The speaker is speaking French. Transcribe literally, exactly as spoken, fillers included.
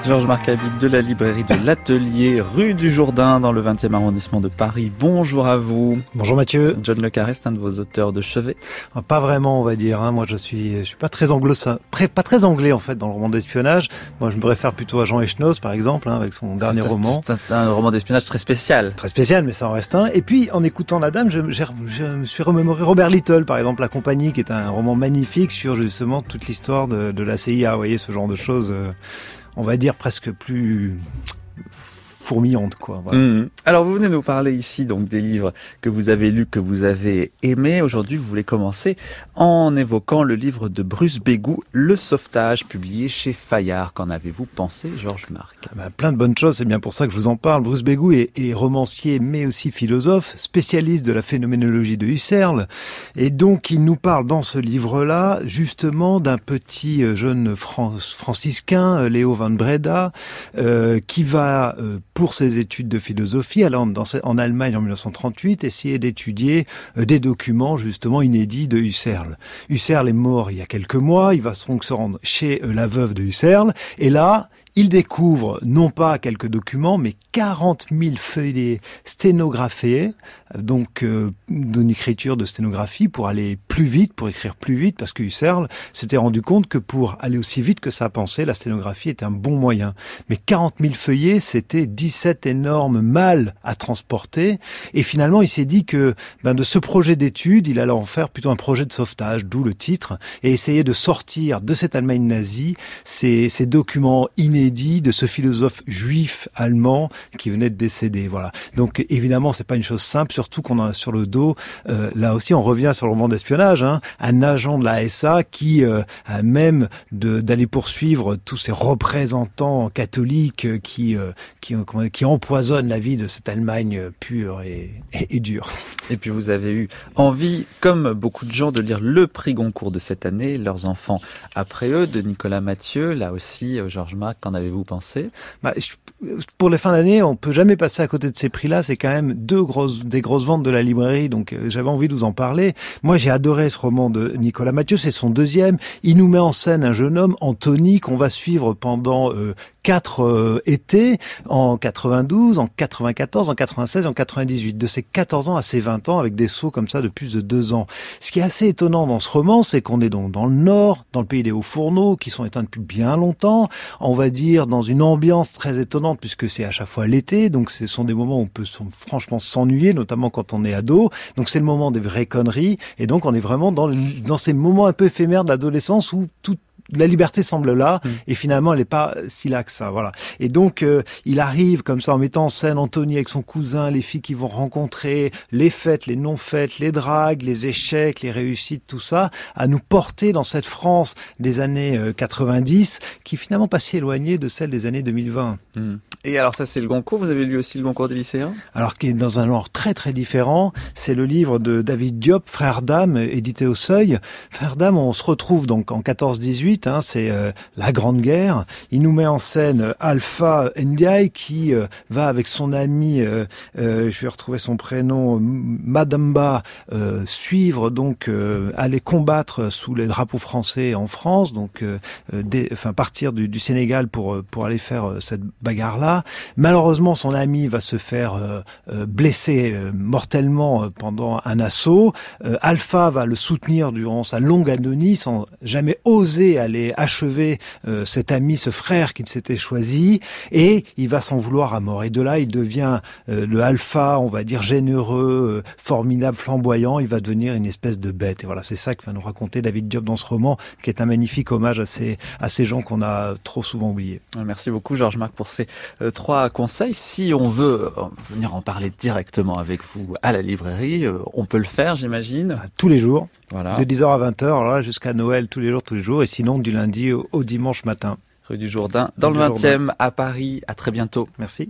Georges-Marc Habib de la librairie de l'Atelier, rue du Jourdain, dans le vingtième arrondissement de Paris. Bonjour à vous. Bonjour Mathieu. John Le Carré, c'est un de vos auteurs de chevet. Pas vraiment, on va dire. Hein. Moi, je suis, je suis pas très anglo, pas très anglais en fait dans le roman d'espionnage. Moi, je me réfère plutôt à Jean Echenoz, par exemple, hein, avec son dernier c'est roman. C'est un roman d'espionnage très spécial. Très spécial, mais ça en reste un. Et puis, en écoutant La Dame, je, je, je me suis remémoré Robert Little, par exemple, La Compagnie, qui est un roman magnifique sur justement toute l'histoire de, de la C I A. Vous voyez, ce genre de choses. Euh, on va dire presque plus fourmillante, quoi. Voilà. Mmh. Alors, vous venez nous parler ici donc des livres que vous avez lus, que vous avez aimés. Aujourd'hui, vous voulez commencer en évoquant le livre de Bruce Bégou, Le Sauvetage, publié chez Fayard. Qu'en avez-vous pensé, Georges-Marc ? Ben, plein de bonnes choses, c'est bien pour ça que je vous en parle. Bruce Bégou est, est romancier, mais aussi philosophe, spécialiste de la phénoménologie de Husserl. Et donc, il nous parle dans ce livre-là, justement, d'un petit jeune Fran- franciscain, Léo van Breda, euh, qui va... Euh, pour ses études de philosophie, allant dans, en Allemagne en dix-neuf cent trente-huit, essayer d'étudier euh, des documents justement inédits de Husserl. Husserl est mort il y a quelques mois, il va donc se rendre chez euh, la veuve de Husserl, et là, il découvre non pas quelques documents, mais quarante mille feuillets sténographés, donc euh, d'une écriture de sténographie pour aller plus vite, pour écrire plus vite, parce que Husserl s'était rendu compte que pour aller aussi vite que sa pensée, la sténographie était un bon moyen. Mais quarante mille feuillets, c'était dix-sept énormes malles à transporter, et finalement il s'est dit que ben, de ce projet d'étude, il allait en faire plutôt un projet de sauvetage, d'où le titre, et essayer de sortir de cette Allemagne nazie ces, ces documents inédits de ce philosophe juif allemand qui venait de décéder. Voilà. Donc évidemment, c'est pas une chose simple, surtout qu'on en a sur le dos. Euh, là aussi, on revient sur le roman d'espionnage, hein, un agent de la S A qui euh, a même de, d'aller poursuivre tous ces représentants catholiques qui euh, qui, qui qui empoisonnent la vie de cette Allemagne pure et, et, et dure. Et puis vous avez eu envie, comme beaucoup de gens, de lire le prix Goncourt de cette année, Leurs enfants après eux, de Nicolas Mathieu. Là aussi, Georges-Marc, qu'en avez-vous pensé ? Bah, pour les fins d'année, on peut jamais passer à côté de ces prix-là. C'est quand même deux grosses, des grosses ventes de la librairie, donc euh, j'avais envie de vous en parler. Moi, j'ai adoré ce roman de Nicolas Mathieu. C'est son deuxième. Il nous met en scène un jeune homme, Anthony, qu'on va suivre pendant euh, quatre euh, étés, en quatre-vingt-douze, en quatre-vingt-quatorze, en quatre-vingt-seize, en quatre-vingt-dix-huit. De ses quatorze ans à ses vingt ans, avec des sauts comme ça de plus de deux ans. Ce qui est assez étonnant dans ce roman, c'est qu'on est donc dans le Nord, dans le pays des hauts-fourneaux, qui sont éteints depuis bien longtemps. On va dire dans une ambiance très étonnante, puisque c'est à chaque fois l'été, donc ce sont des moments où on peut franchement s'ennuyer, notamment quand on est ado. Donc c'est le moment des vraies conneries, et donc on est vraiment dans, dans ces moments un peu éphémères de l'adolescence où tout la liberté semble là, mmh. et finalement elle n'est pas si là que ça, voilà. Et donc euh, il arrive comme ça en mettant en scène Anthony avec son cousin, les filles qu'ils vont rencontrer, les fêtes, les non-fêtes, les dragues, les échecs, les réussites, tout ça, à nous porter dans cette France des années euh, quatre-vingt-dix, qui est finalement pas si éloignée de celle des années deux mille vingt. Mmh. Et alors ça c'est le Goncourt, vous avez lu aussi le Goncourt des lycéens ? Alors qui est dans un genre très très différent, c'est le livre de David Diop, Frères d'âme, édité au Seuil. Frères d'âme, on se retrouve donc en quatorze dix-huit, Hein, c'est euh, la Grande Guerre. Il nous met en scène euh, Alpha Ndiaye qui euh, va avec son ami, euh, euh, je vais retrouver son prénom, Madamba, euh, suivre donc euh, aller combattre sous les drapeaux français en France, donc euh, des, enfin partir du, du Sénégal pour pour aller faire euh, cette bagarre-là. Malheureusement, son ami va se faire euh, euh, blesser euh, mortellement euh, pendant un assaut. Euh, Alpha va le soutenir durant sa longue agonie sans jamais oser aller achever euh, cet ami, ce frère qu'il s'était choisi, et il va s'en vouloir à mort. Et de là, il devient euh, le alpha, on va dire généreux, euh, formidable, flamboyant. Il va devenir une espèce de bête. Et voilà, c'est ça que va nous raconter David Diop dans ce roman, qui est un magnifique hommage à ces, à ces gens qu'on a trop souvent oubliés. Merci beaucoup, Georges-Marc, pour ces euh, trois conseils. Si on veut euh, venir en parler directement avec vous à la librairie, euh, on peut le faire, j'imagine. Tous les jours. Voilà. De dix heures à vingt heures, là, jusqu'à Noël, tous les jours, tous les jours. Et sinon, du lundi au, au dimanche matin. Rue du Jourdain, dans le vingtième, à Paris. À très bientôt. Merci.